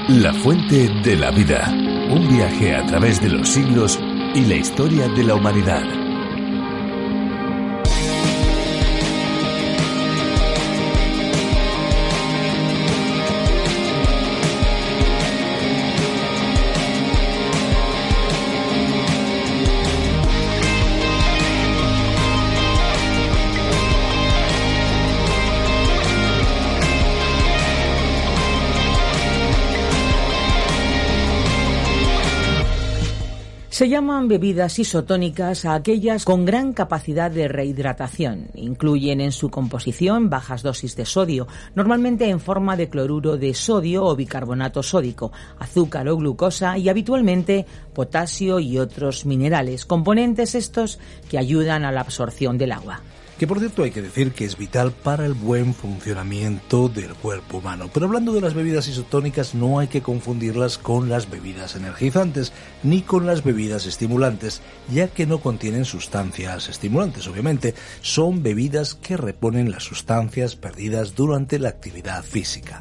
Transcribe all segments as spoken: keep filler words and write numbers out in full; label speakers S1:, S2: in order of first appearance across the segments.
S1: La fuente de la vida. Un viaje a través de los siglos y la historia de la humanidad.
S2: Se llaman bebidas isotónicas a aquellas con gran capacidad de rehidratación. Incluyen en su composición bajas dosis de sodio, normalmente en forma de cloruro de sodio o bicarbonato sódico, azúcar o glucosa y habitualmente potasio y otros minerales, componentes estos que ayudan a la absorción del agua.
S3: Que por cierto hay que decir que es vital para el buen funcionamiento del cuerpo humano. Pero hablando de las bebidas isotónicas, no hay que confundirlas con las bebidas energizantes ni con las bebidas estimulantes, ya que no contienen sustancias estimulantes, obviamente. Son bebidas que reponen las sustancias perdidas durante la actividad física.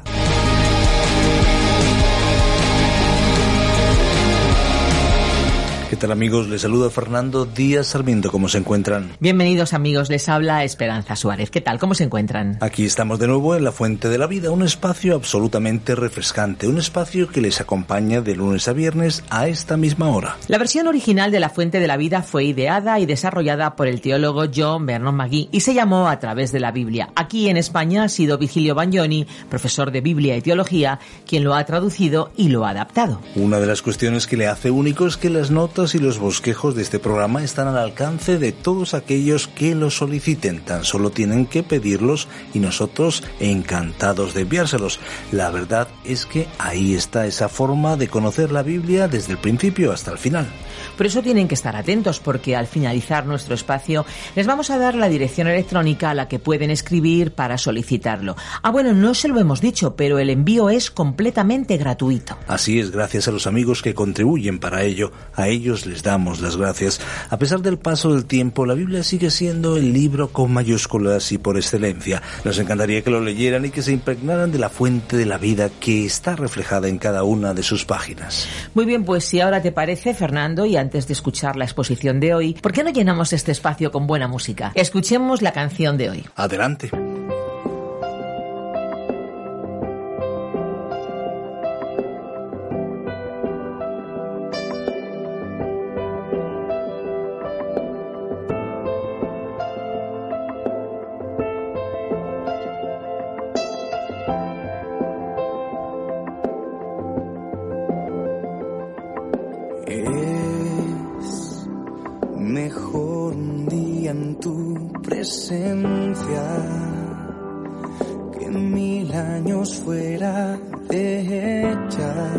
S3: ¿Qué tal, amigos? Les saluda Fernando Díaz Sarmiento. ¿Cómo se encuentran?
S2: Bienvenidos, amigos. Les habla Esperanza Suárez. ¿Qué tal? ¿Cómo se encuentran?
S3: Aquí estamos de nuevo en La Fuente de la Vida, un espacio absolutamente refrescante, un espacio que les acompaña de lunes a viernes a esta misma hora.
S2: La versión original de La Fuente de la Vida fue ideada y desarrollada por el teólogo John Vernon McGee y se llamó A través de la Biblia. Aquí en España ha sido Vigilio Bagnoni, profesor de Biblia y Teología, quien lo ha traducido y lo ha adaptado.
S3: Una de las cuestiones que le hace único es que las notas y los bosquejos de este programa están al alcance de todos aquellos que los soliciten. Tan solo tienen que pedirlos y nosotros encantados de enviárselos. La verdad es que ahí está esa forma de conocer la Biblia desde el principio hasta el final.
S2: Por eso tienen que estar atentos, porque al finalizar nuestro espacio les vamos a dar la dirección electrónica a la que pueden escribir para solicitarlo. Ah, bueno, no se lo hemos dicho, pero el envío es completamente gratuito.
S3: Así es, gracias a los amigos que contribuyen para ello. A ellos les damos las gracias. A pesar del paso del tiempo, la Biblia sigue siendo el libro con mayúsculas y por excelencia. Nos encantaría que lo leyeran y que se impregnaran de la fuente de la vida que está reflejada en cada una de sus páginas.
S2: Muy bien, pues si ahora te parece, Fernando, y antes de escuchar la exposición de hoy, ¿por qué no llenamos este espacio con buena música? Escuchemos la canción de hoy.
S3: Adelante.
S4: Mejor un día en tu presencia que mil años fuera de ella,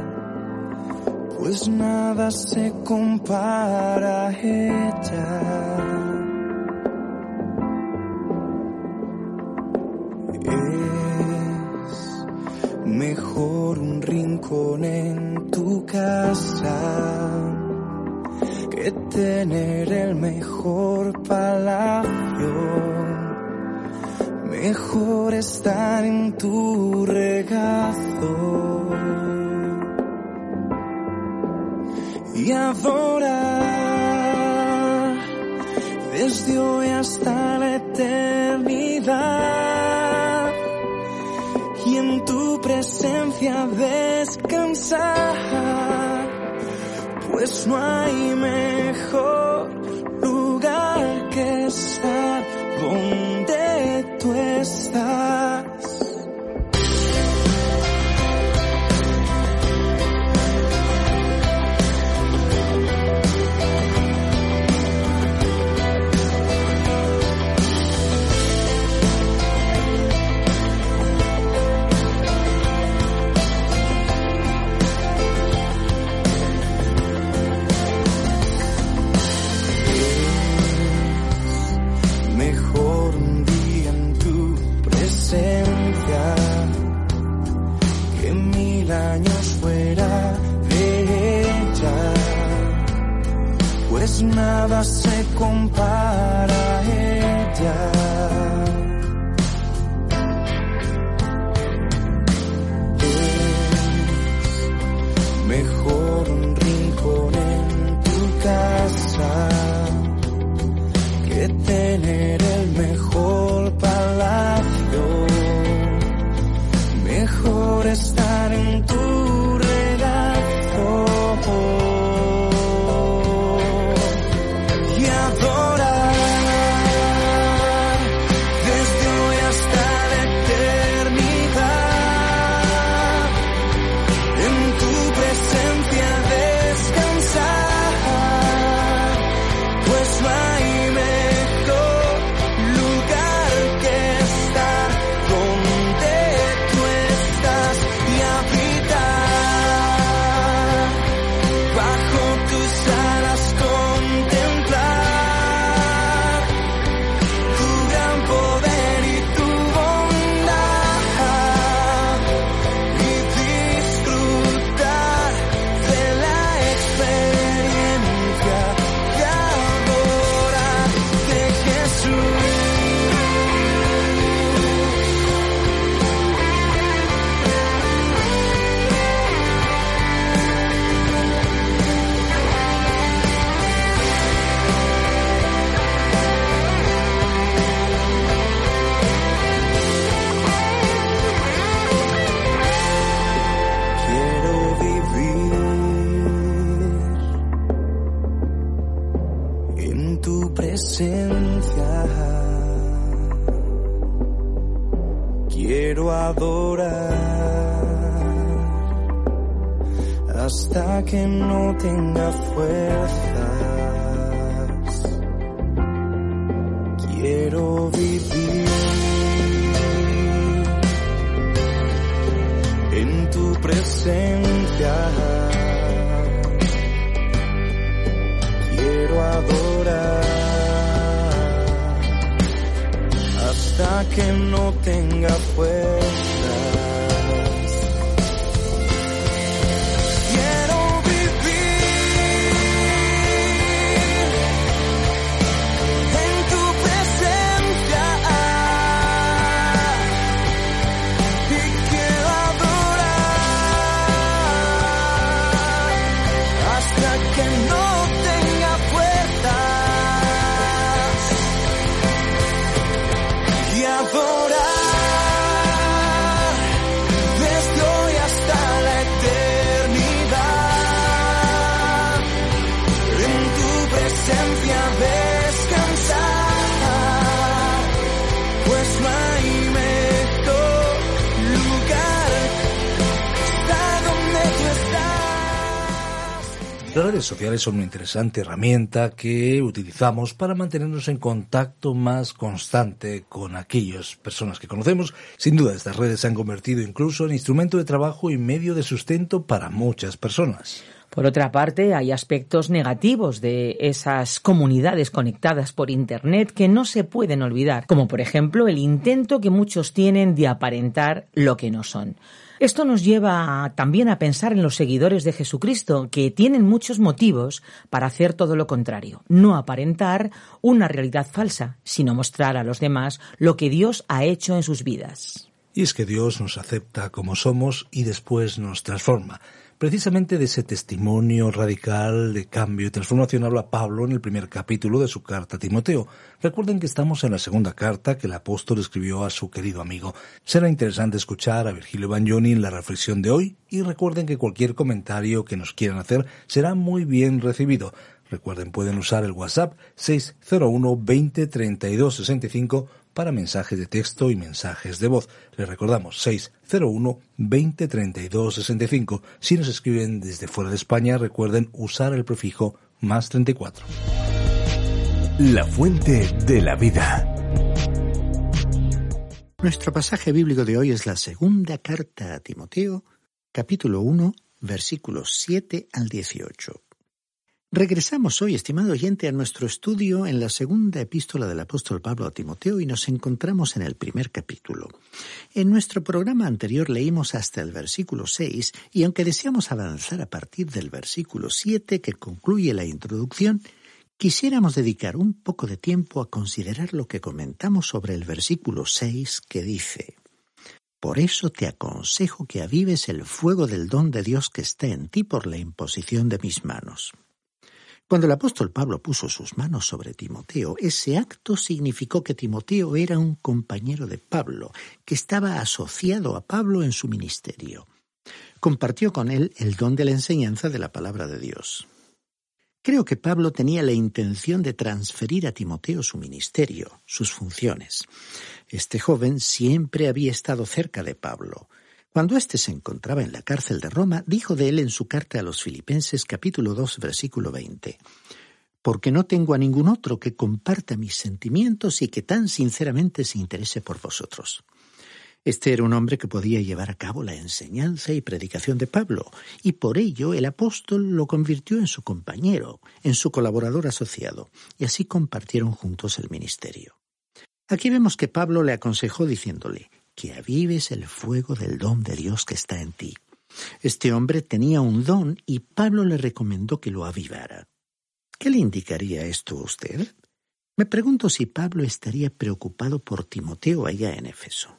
S4: pues nada se compara a ella. Es mejor un rincón en tu casa que tener el mejor palacio. Mejor estar en tu regazo y adorar desde hoy hasta la eternidad, y en tu presencia descansar, pues no hay mejor lugar que estar donde tú estás. quiero adorar hasta que no tenga fuerzas. Quiero vivir en tu presencia. Quiero adorar hasta que no tenga fuerzas. Quiero vivir en tu presencia y quiero adorar hasta que no tenga fuerzas. Y adorar desde hoy hasta la eternidad, en tu presencia descansar, pues no hay mejor lugar hasta donde tú estás.
S3: Las redes sociales son una interesante herramienta que utilizamos para mantenernos en contacto más constante con aquellas personas que conocemos. Sin duda, estas redes se han convertido incluso en instrumento de trabajo y medio de sustento para muchas personas.
S2: Por otra parte, hay aspectos negativos de esas comunidades conectadas por Internet que no se pueden olvidar, como por ejemplo el intento que muchos tienen de aparentar lo que no son. Esto nos lleva también a pensar en los seguidores de Jesucristo, que tienen muchos motivos para hacer todo lo contrario, no aparentar una realidad falsa, sino mostrar a los demás lo que Dios ha hecho en sus vidas.
S3: Y es que Dios nos acepta como somos y después nos transforma. Precisamente de ese testimonio radical de cambio y transformación habla Pablo en el primer capítulo de su carta a Timoteo. Recuerden que estamos en la segunda carta que el apóstol escribió a su querido amigo. Será interesante escuchar a Virgilio Bagnoni en la reflexión de hoy y recuerden que cualquier comentario que nos quieran hacer será muy bien recibido. Recuerden, pueden usar el WhatsApp seis cero uno veinte treinta y dos sesenta y cinco para mensajes de texto y mensajes de voz. Les recordamos seis cero uno veinte treinta y dos sesenta y cinco. Si nos escriben desde fuera de España, recuerden usar el prefijo más treinta y cuatro.
S1: La fuente de la vida.
S5: Nuestro pasaje bíblico de hoy es la segunda carta a Timoteo, capítulo uno, versículos siete al dieciocho. Regresamos hoy, estimado oyente, a nuestro estudio en la segunda epístola del apóstol Pablo a Timoteo y nos encontramos en el primer capítulo. En nuestro programa anterior leímos hasta el versículo seis y aunque deseamos avanzar a partir del versículo siete que concluye la introducción, quisiéramos dedicar un poco de tiempo a considerar lo que comentamos sobre el versículo seis que dice: Por eso te aconsejo que avives el fuego del don de Dios que está en ti por la imposición de mis manos. Cuando el apóstol Pablo puso sus manos sobre Timoteo, ese acto significó que Timoteo era un compañero de Pablo, que estaba asociado a Pablo en su ministerio. Compartió con él el don de la enseñanza de la palabra de Dios. Creo que Pablo tenía la intención de transferir a Timoteo su ministerio, sus funciones. Este joven siempre había estado cerca de Pablo. Cuando éste se encontraba en la cárcel de Roma, dijo de él en su carta a los Filipenses capítulo dos, versículo veinte, «Porque no tengo a ningún otro que comparta mis sentimientos y que tan sinceramente se interese por vosotros». Este era un hombre que podía llevar a cabo la enseñanza y predicación de Pablo, y por ello el apóstol lo convirtió en su compañero, en su colaborador asociado, y así compartieron juntos el ministerio. Aquí vemos que Pablo le aconsejó diciéndole que avives el fuego del don de Dios que está en ti. Este hombre tenía un don y Pablo le recomendó que lo avivara. ¿Qué le indicaría esto a usted? Me pregunto si Pablo estaría preocupado por Timoteo allá en Éfeso.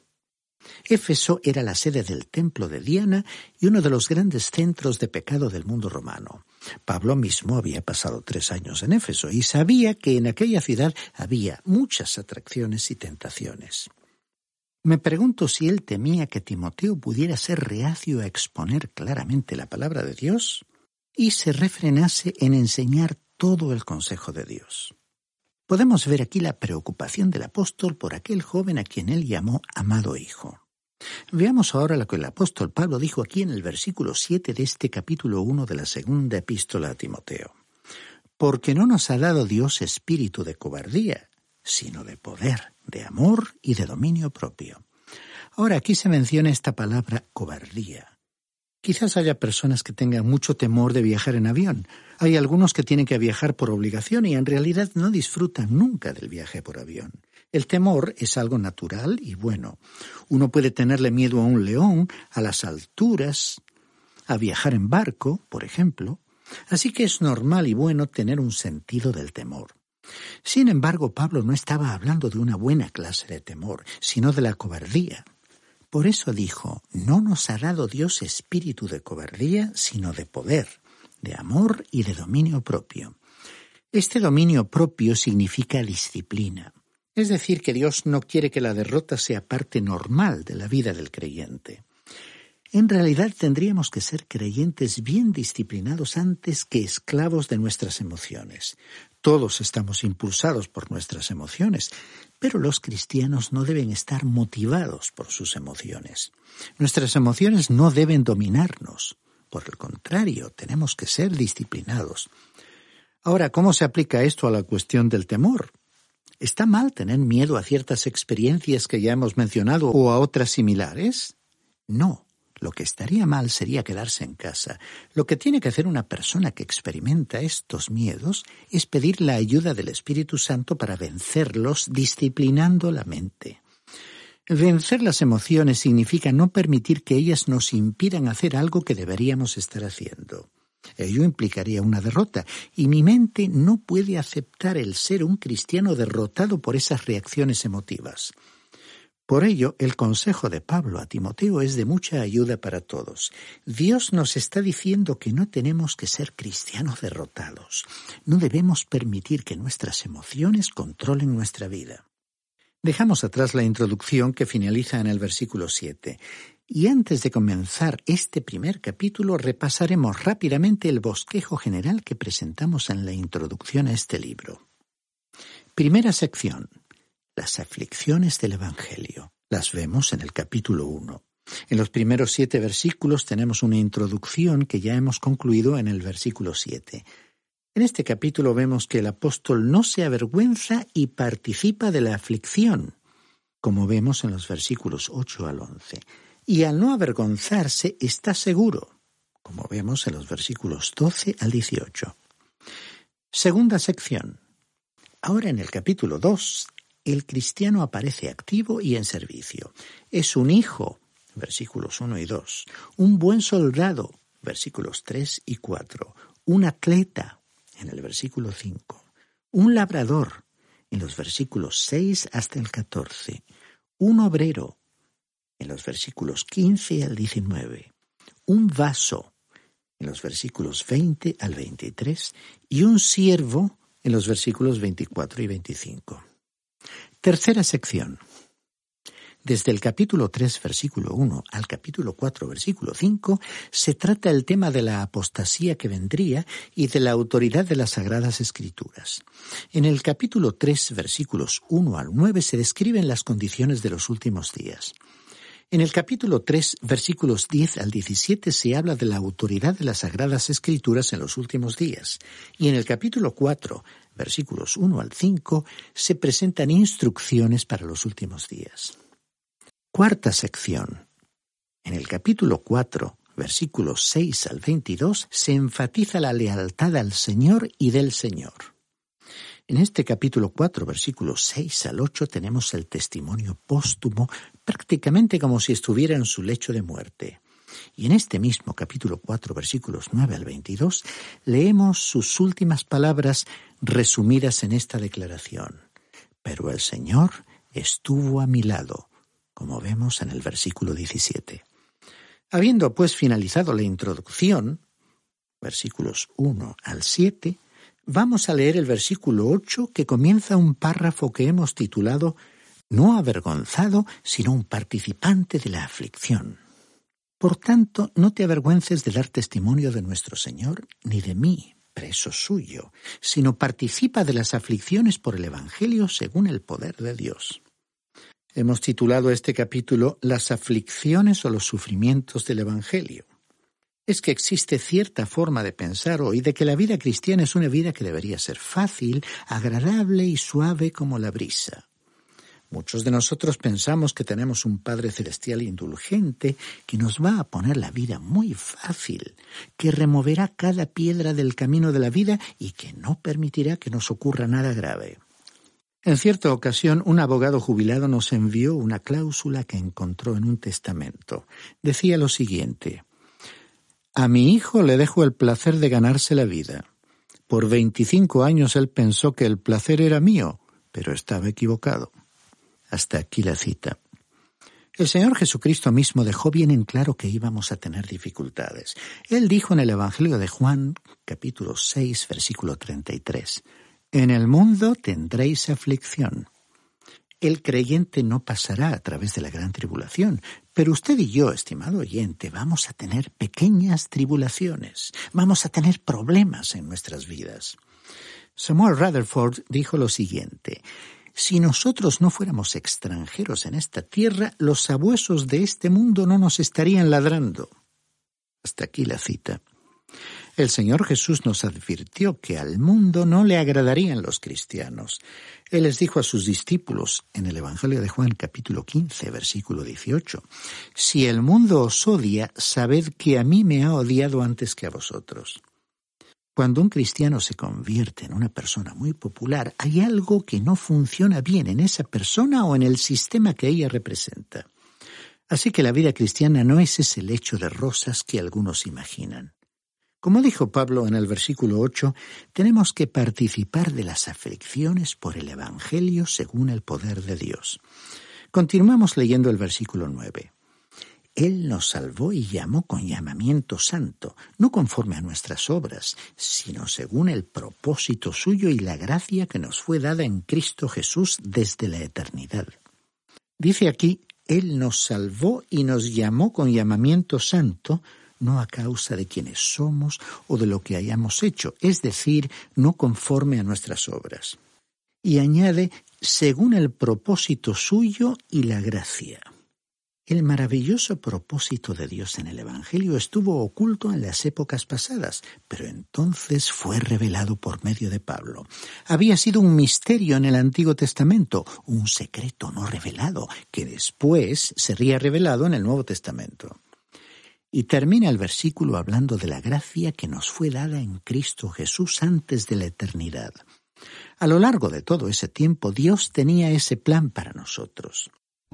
S5: Éfeso era la sede del templo de Diana y uno de los grandes centros de pecado del mundo romano. Pablo mismo había pasado tres años en Éfeso y sabía que en aquella ciudad había muchas atracciones y tentaciones. Me pregunto si él temía que Timoteo pudiera ser reacio a exponer claramente la palabra de Dios y se refrenase en enseñar todo el consejo de Dios. Podemos ver aquí la preocupación del apóstol por aquel joven a quien él llamó amado hijo. Veamos ahora lo que el apóstol Pablo dijo aquí en el versículo siete de este capítulo uno de la segunda epístola a Timoteo. Porque no nos ha dado Dios espíritu de cobardía, sino de poder, de amor y de dominio propio. Ahora aquí se menciona esta palabra cobardía. Quizás haya personas que tengan mucho temor de viajar en avión. Hay algunos que tienen que viajar por obligación y en realidad no disfrutan nunca del viaje por avión. El temor es algo natural y bueno. Uno puede tenerle miedo a un león, a las alturas, a viajar en barco, por ejemplo. Así que es normal y bueno tener un sentido del temor. Sin embargo, Pablo no estaba hablando de una buena clase de temor, sino de la cobardía. Por eso dijo, no nos ha dado Dios espíritu de cobardía, sino de poder, de amor y de dominio propio. Este dominio propio significa disciplina. Es decir, que Dios no quiere que la derrota sea parte normal de la vida del creyente. En realidad tendríamos que ser creyentes bien disciplinados antes que esclavos de nuestras emociones. Todos estamos impulsados por nuestras emociones, pero los cristianos no deben estar motivados por sus emociones. Nuestras emociones no deben dominarnos. Por el contrario, tenemos que ser disciplinados. Ahora, ¿cómo se aplica esto a la cuestión del temor? ¿Está mal tener miedo a ciertas experiencias que ya hemos mencionado o a otras similares? No. Lo que estaría mal sería quedarse en casa. Lo que tiene que hacer una persona que experimenta estos miedos es pedir la ayuda del Espíritu Santo para vencerlos disciplinando la mente. Vencer las emociones significa no permitir que ellas nos impidan hacer algo que deberíamos estar haciendo. Ello implicaría una derrota, y mi mente no puede aceptar el ser un cristiano derrotado por esas reacciones emotivas. Por ello, el consejo de Pablo a Timoteo es de mucha ayuda para todos. Dios nos está diciendo que no tenemos que ser cristianos derrotados. No debemos permitir que nuestras emociones controlen nuestra vida. Dejamos atrás la introducción que finaliza en el versículo siete. Y antes de comenzar este primer capítulo, repasaremos rápidamente el bosquejo general que presentamos en la introducción a este libro. Primera sección. Las aflicciones del Evangelio. Las vemos en el capítulo uno. En los primeros siete versículos tenemos una introducción que ya hemos concluido en el versículo siete. En este capítulo vemos que el apóstol no se avergüenza y participa de la aflicción, como vemos en los versículos ocho al once. Y al no avergonzarse está seguro, como vemos en los versículos doce al dieciocho. Segunda sección. Ahora en el capítulo dos, el cristiano aparece activo y en servicio. Es un hijo, versículos uno y dos, un buen soldado, versículos tres y cuatro, un atleta, en el versículo cinco, un labrador, en los versículos seis hasta el catorce, un obrero, en los versículos quince al diecinueve, un vaso, en los versículos veinte al veintitrés, y un siervo, en los versículos veinticuatro y veinticinco. Tercera sección. Desde el capítulo tres, versículo uno, al capítulo cuatro, versículo cinco, se trata el tema de la apostasía que vendría y de la autoridad de las Sagradas Escrituras. En el capítulo tres, versículos uno al nueve, se describen las condiciones de los últimos días. En el capítulo tres, versículos diez al diecisiete, se habla de la autoridad de las Sagradas Escrituras en los últimos días. Y en el capítulo cuatro, versículos uno al cinco, se presentan instrucciones para los últimos días. Cuarta sección. En el capítulo cuatro, versículos seis al veintidós, se enfatiza la lealtad al Señor y del Señor. En este capítulo cuatro, versículos seis al ocho, tenemos el testimonio póstumo, prácticamente como si estuviera en su lecho de muerte. Y en este mismo capítulo cuatro, versículos nueve al veintidós, leemos sus últimas palabras resumidas en esta declaración. Pero el Señor estuvo a mi lado, como vemos en el versículo diecisiete. Habiendo pues finalizado la introducción, versículos uno al siete, vamos a leer el versículo ocho, que comienza un párrafo que hemos titulado No avergonzado, sino un participante de la aflicción. Por tanto, no te avergüences de dar testimonio de nuestro Señor, ni de mí, preso suyo, sino participa de las aflicciones por el Evangelio según el poder de Dios. Hemos titulado este capítulo Las aflicciones o los sufrimientos del Evangelio. Es que existe cierta forma de pensar hoy de que la vida cristiana es una vida que debería ser fácil, agradable y suave como la brisa. Muchos de nosotros pensamos que tenemos un Padre Celestial indulgente que nos va a poner la vida muy fácil, que removerá cada piedra del camino de la vida y que no permitirá que nos ocurra nada grave. En cierta ocasión, un abogado jubilado nos envió una cláusula que encontró en un testamento. Decía lo siguiente: a mi hijo le dejo el placer de ganarse la vida. Por veinticinco años él pensó que el placer era mío, pero estaba equivocado. Hasta aquí la cita. El Señor Jesucristo mismo dejó bien en claro que íbamos a tener dificultades. Él dijo en el Evangelio de Juan, capítulo seis, versículo treinta y tres, «En el mundo tendréis aflicción». El creyente no pasará a través de la gran tribulación, pero usted y yo, estimado oyente, vamos a tener pequeñas tribulaciones, vamos a tener problemas en nuestras vidas. Samuel Rutherford dijo lo siguiente: si nosotros no fuéramos extranjeros en esta tierra, los sabuesos de este mundo no nos estarían ladrando. Hasta aquí la cita. El Señor Jesús nos advirtió que al mundo no le agradarían los cristianos. Él les dijo a sus discípulos en el Evangelio de Juan, capítulo quince, versículo dieciocho, «Si el mundo os odia, sabed que a mí me ha odiado antes que a vosotros». Cuando un cristiano se convierte en una persona muy popular, hay algo que no funciona bien en esa persona o en el sistema que ella representa. Así que la vida cristiana no es ese lecho de rosas que algunos imaginan. Como dijo Pablo en el versículo ocho, tenemos que participar de las aflicciones por el Evangelio según el poder de Dios. Continuamos leyendo el versículo nueve. Él nos salvó y llamó con llamamiento santo, no conforme a nuestras obras, sino según el propósito suyo y la gracia que nos fue dada en Cristo Jesús desde la eternidad. Dice aquí, Él nos salvó y nos llamó con llamamiento santo, no a causa de quienes somos o de lo que hayamos hecho, es decir, no conforme a nuestras obras. Y añade, según el propósito suyo y la gracia. El maravilloso propósito de Dios en el Evangelio estuvo oculto en las épocas pasadas, pero entonces fue revelado por medio de Pablo. Había sido un misterio en el Antiguo Testamento, un secreto no revelado, que después sería revelado en el Nuevo Testamento. Y termina el versículo hablando de la gracia que nos fue dada en Cristo Jesús antes de la eternidad. A lo largo de todo ese tiempo, Dios tenía ese plan para nosotros.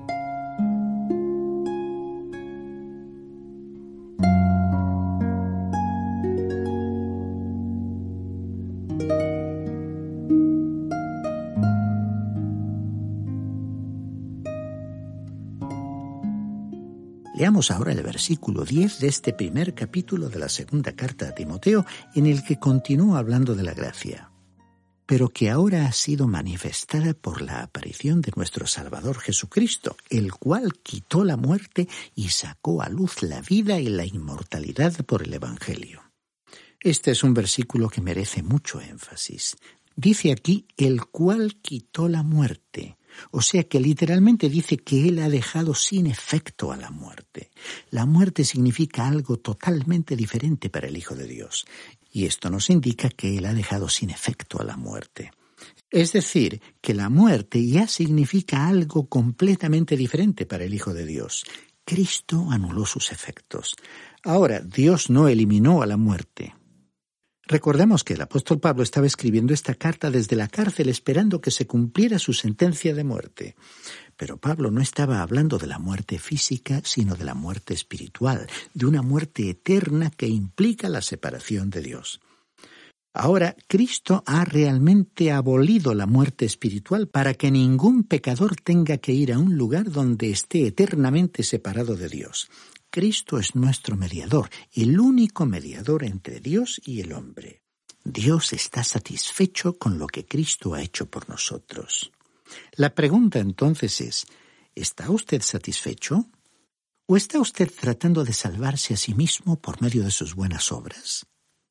S5: Leamos ahora el versículo diez de este primer capítulo de la segunda carta a Timoteo, en el que continúa hablando de la gracia, pero que ahora ha sido manifestada por la aparición de nuestro Salvador Jesucristo, el cual quitó la muerte y sacó a luz la vida y la inmortalidad por el Evangelio. Este es un versículo que merece mucho énfasis. Dice aquí, el cual quitó la muerte. O sea que literalmente dice que Él ha dejado sin efecto a la muerte. La muerte significa algo totalmente diferente para el Hijo de Dios. Y esto nos indica que Él ha dejado sin efecto a la muerte. Es decir, que la muerte ya significa algo completamente diferente para el Hijo de Dios. Cristo anuló sus efectos. Ahora, Dios no eliminó a la muerte. Recordemos que el apóstol Pablo estaba escribiendo esta carta desde la cárcel esperando que se cumpliera su sentencia de muerte. Pero Pablo no estaba hablando de la muerte física, sino de la muerte espiritual, de una muerte eterna que implica la separación de Dios. Ahora, Cristo ha realmente abolido la muerte espiritual para que ningún pecador tenga que ir a un lugar donde esté eternamente separado de Dios. Cristo es nuestro mediador, el único mediador entre Dios y el hombre. Dios está satisfecho con lo que Cristo ha hecho por nosotros. La pregunta entonces es, ¿está usted satisfecho? ¿O está usted tratando de salvarse a sí mismo por medio de sus buenas obras?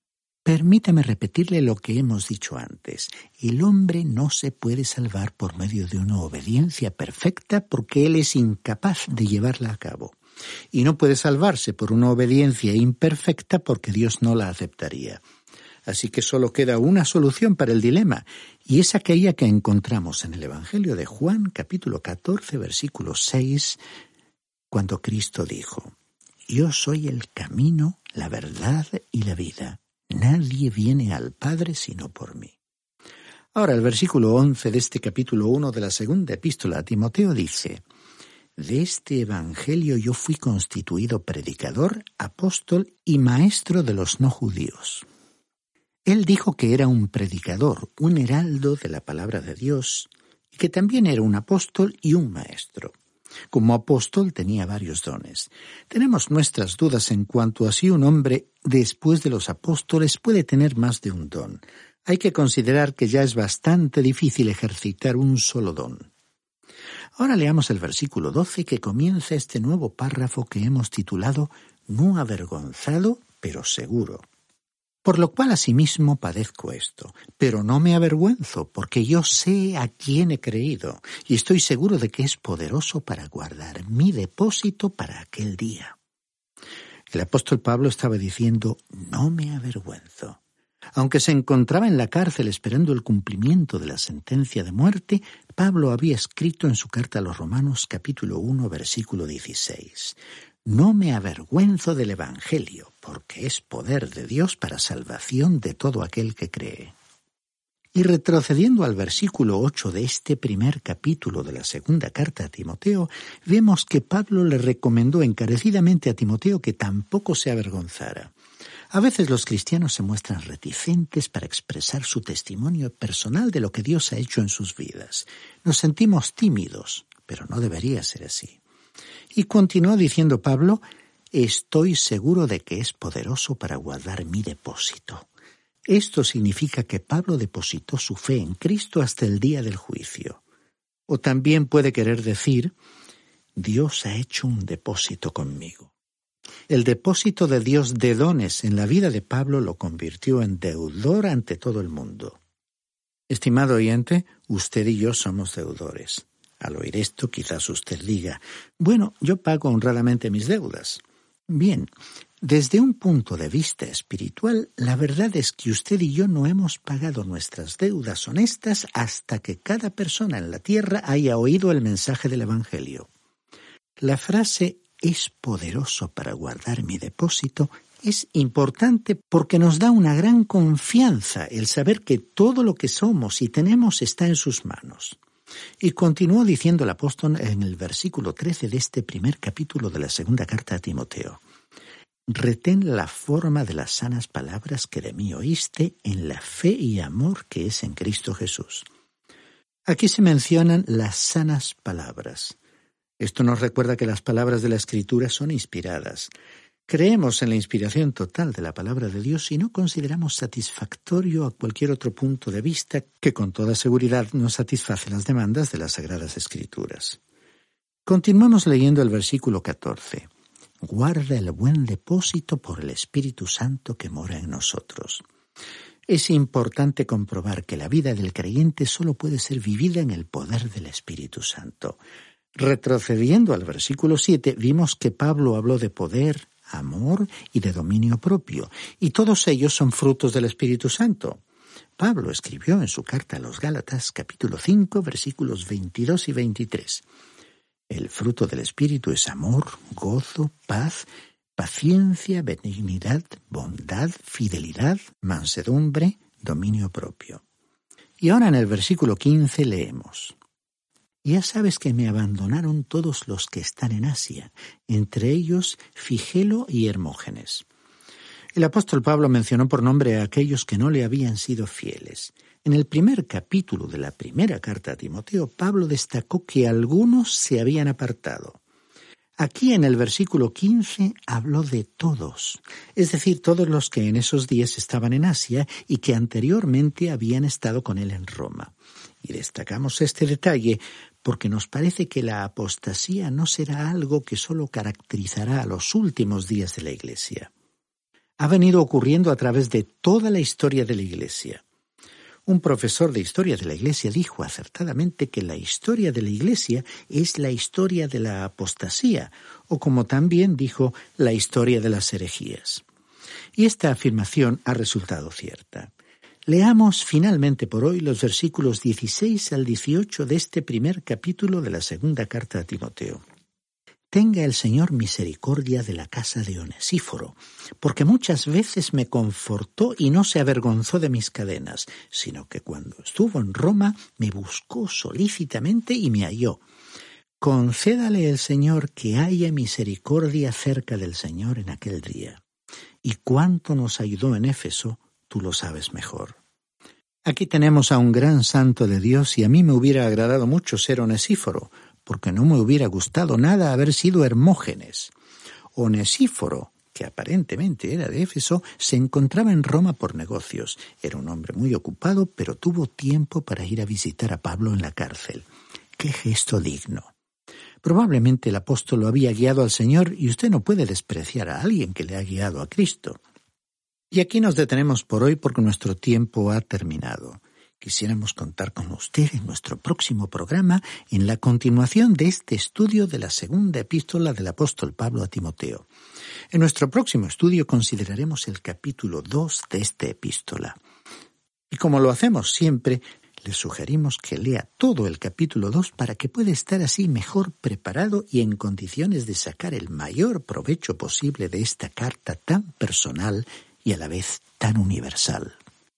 S5: Permítame repetirle lo que hemos dicho antes. El hombre no se puede salvar por medio de una obediencia perfecta porque él es incapaz de llevarla a cabo. Y no puede salvarse por una obediencia imperfecta porque Dios no la aceptaría. Así que solo queda una solución para el dilema, y es aquella que encontramos en el Evangelio de Juan, capítulo catorce, versículo seis, cuando Cristo dijo: «Yo soy el camino, la verdad y la vida. Nadie viene al Padre sino por mí». Ahora, el versículo once de este capítulo uno de la segunda epístola a Timoteo dice: «De este evangelio yo fui constituido predicador, apóstol y maestro de los no judíos». Él dijo que era un predicador, un heraldo de la palabra de Dios, y que también era un apóstol y un maestro. Como apóstol tenía varios dones. Tenemos nuestras dudas en cuanto a si un hombre, después de los apóstoles, puede tener más de un don. Hay que considerar que ya es bastante difícil ejercitar un solo don. Ahora leamos el versículo doce, que comienza este nuevo párrafo que hemos titulado «No avergonzado, pero seguro». Por lo cual asimismo padezco esto, pero no me avergüenzo, porque yo sé a quién he creído, y estoy seguro de que es poderoso para guardar mi depósito para aquel día. El apóstol Pablo estaba diciendo, no me avergüenzo. Aunque se encontraba en la cárcel esperando el cumplimiento de la sentencia de muerte, Pablo había escrito en su carta a los Romanos capítulo uno, versículo dieciséis, «No me avergüenzo del Evangelio, porque es poder de Dios para salvación de todo aquel que cree». Y retrocediendo al versículo ocho de este primer capítulo de la segunda carta a Timoteo, vemos que Pablo le recomendó encarecidamente a Timoteo que tampoco se avergonzara. A veces los cristianos se muestran reticentes para expresar su testimonio personal de lo que Dios ha hecho en sus vidas. Nos sentimos tímidos, pero no debería ser así. Y continuó diciendo Pablo, «Estoy seguro de que es poderoso para guardar mi depósito». Esto significa que Pablo depositó su fe en Cristo hasta el día del juicio. O también puede querer decir, Dios ha hecho un depósito conmigo. El depósito de Dios de dones en la vida de Pablo lo convirtió en deudor ante todo el mundo. Estimado oyente, usted y yo somos deudores. Al oír esto, quizás usted diga, bueno, yo pago honradamente mis deudas. Bien, desde un punto de vista espiritual, la verdad es que usted y yo no hemos pagado nuestras deudas honestas hasta que cada persona en la tierra haya oído el mensaje del Evangelio. La frase «es poderoso para guardar mi depósito» es importante porque nos da una gran confianza el saber que todo lo que somos y tenemos está en sus manos. Y continuó diciendo el apóstol en el versículo trece de este primer capítulo de la segunda carta a Timoteo, «Retén la forma de las sanas palabras que de mí oíste en la fe y amor que es en Cristo Jesús». Aquí se mencionan las sanas palabras. Esto nos recuerda que las palabras de la Escritura son inspiradas. Creemos en la inspiración total de la palabra de Dios y no consideramos satisfactorio a cualquier otro punto de vista que con toda seguridad no satisface las demandas de las Sagradas Escrituras. Continuamos leyendo el versículo catorce. «Guarda el buen depósito por el Espíritu Santo que mora en nosotros». Es importante comprobar que la vida del creyente solo puede ser vivida en el poder del Espíritu Santo. Retrocediendo al versículo siete, vimos que Pablo habló de poder, amor y de dominio propio, y todos ellos son frutos del Espíritu Santo. Pablo escribió en su carta a los Gálatas, capítulo cinco, versículos veintidós y veintitrés. El fruto del Espíritu es amor, gozo, paz, paciencia, benignidad, bondad, fidelidad, mansedumbre, dominio propio. Y ahora en el versículo quince leemos. Ya sabes que me abandonaron todos los que están en Asia, entre ellos Figelo y Hermógenes. El apóstol Pablo mencionó por nombre a aquellos que no le habían sido fieles. En el primer capítulo de la primera carta a Timoteo, Pablo destacó que algunos se habían apartado. Aquí en el versículo quince habló de todos, es decir, todos los que en esos días estaban en Asia y que anteriormente habían estado con él en Roma. Y destacamos este detalle porque nos parece que la apostasía no será algo que solo caracterizará a los últimos días de la Iglesia. ha venido ocurriendo a través de toda la historia de la Iglesia. Un profesor de historia de la Iglesia dijo acertadamente que la historia de la Iglesia es la historia de la apostasía, o como también dijo, la historia de las herejías. Y esta afirmación ha resultado cierta. Leamos finalmente por hoy los versículos dieciséis al dieciocho de este primer capítulo de la segunda carta a Timoteo. Tenga el Señor misericordia de la casa de Onesíforo, porque muchas veces me confortó y no se avergonzó de mis cadenas, sino que cuando estuvo en Roma me buscó solícitamente y me halló. Concédale el Señor que haya misericordia cerca del Señor en aquel día. Y cuánto nos ayudó en Éfeso, tú lo sabes mejor. Aquí tenemos a un gran santo de Dios y a mí me hubiera agradado mucho ser Onesíforo, porque no me hubiera gustado nada haber sido Hermógenes. Onesíforo, que aparentemente era de Éfeso, se encontraba en Roma por negocios. Era un hombre muy ocupado, pero tuvo tiempo para ir a visitar a Pablo en la cárcel. ¡Qué gesto digno! Probablemente el apóstol lo había guiado al Señor y usted no puede despreciar a alguien que le ha guiado a Cristo. Y aquí nos detenemos por hoy porque nuestro tiempo ha terminado. Quisiéramos contar con usted en nuestro próximo programa en la continuación de este estudio de la segunda epístola del apóstol Pablo a Timoteo. En nuestro próximo estudio consideraremos el capítulo dos de esta epístola. Y como lo hacemos siempre, le sugerimos que lea todo el capítulo dos para que pueda estar así mejor preparado y en condiciones de sacar el mayor provecho posible de esta carta tan personal y a la vez tan universal.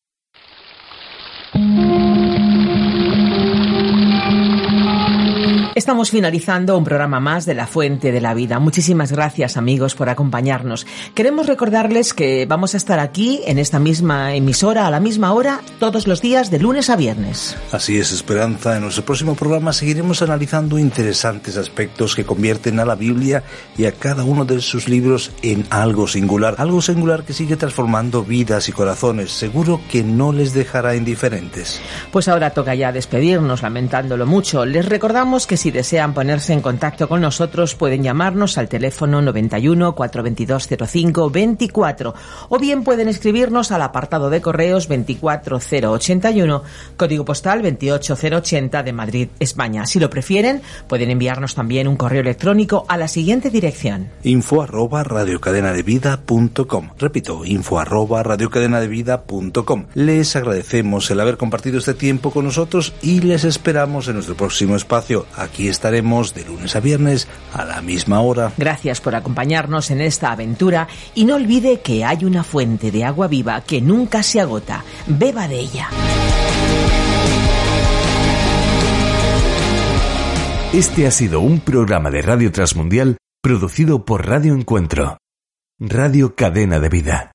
S2: Estamos finalizando un programa más de La Fuente de la Vida. Muchísimas gracias, amigos, por acompañarnos. Queremos recordarles que vamos a estar aquí en esta misma emisora a la misma hora todos los días de lunes a viernes.
S3: Así es, Esperanza. En nuestro próximo programa seguiremos analizando interesantes aspectos que convierten a la Biblia y a cada uno de sus libros en algo singular. Algo singular que sigue transformando vidas y corazones. Seguro que no les dejará indiferentes.
S2: Pues ahora toca ya despedirnos, lamentándolo mucho. Les recordamos que si desean ponerse en contacto con nosotros pueden llamarnos al teléfono noventa y uno, cuatrocientos veintidós, cero cinco veinticuatro o bien pueden escribirnos al apartado de correos veinticuatro cero ochenta y uno, código postal veintiocho cero ochenta de Madrid, España. Si lo prefieren, pueden enviarnos también un correo electrónico a la siguiente dirección:
S3: info arroba radiocadenadevida punto com. Repito, info arroba radiocadenadevida punto com. Les agradecemos el haber compartido este tiempo con nosotros y les esperamos en nuestro próximo espacio. Aquí estaremos de lunes a viernes a la misma hora.
S2: Gracias por acompañarnos en esta aventura y no olvide que hay una fuente de agua viva que nunca se agota. Beba de ella.
S1: Este ha sido un programa de Radio Transmundial producido por Radio Encuentro, Radio Cadena de Vida.